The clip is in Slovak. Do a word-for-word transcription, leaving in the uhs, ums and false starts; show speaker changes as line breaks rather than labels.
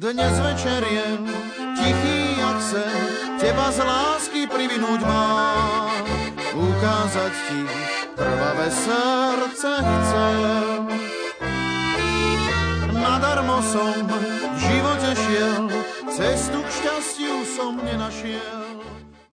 dnes večer je tichý jak sen, teba z lásky privinúť mám, ukázať ti krvavé srdce chcem. Nadarmo som v živote šiel, cestu k šťastiu som nenašiel.